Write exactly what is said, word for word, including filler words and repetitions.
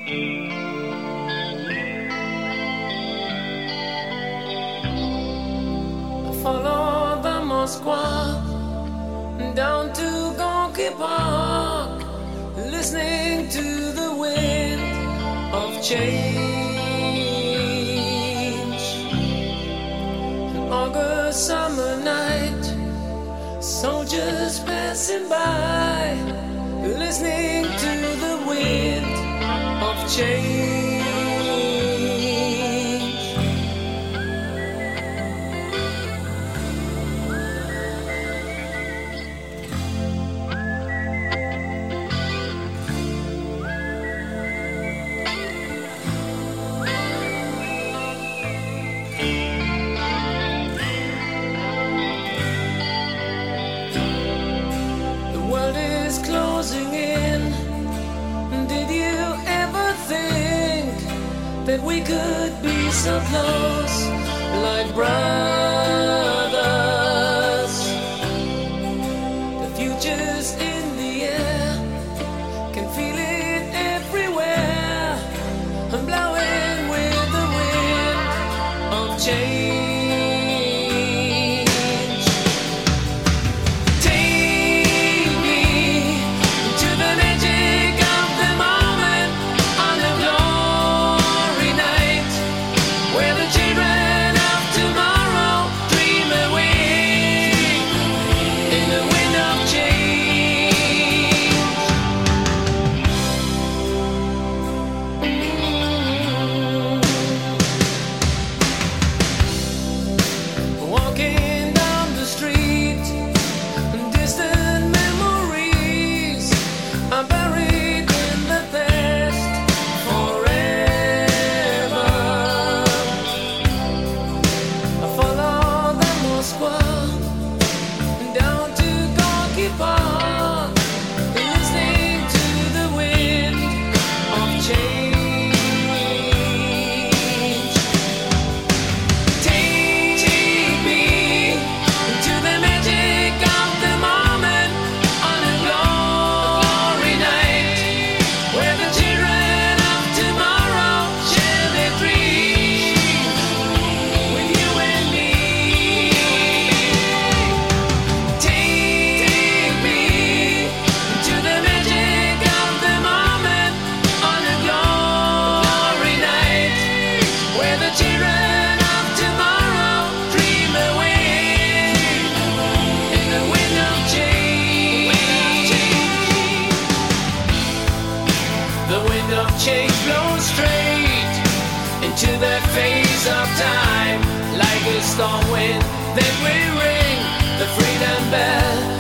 Follow the Moskva down to Gorky Park, listening to the wind of change. An August summer night, soldiers passing by, listening to the wind of change. Closing in. Did you ever think that we could be so close, like brothers? The future's in the air, can feel it everywhere. I'm blowing with the wind of change. Change blows straight into that phase of time, like a storm wind. Then we ring the freedom bell.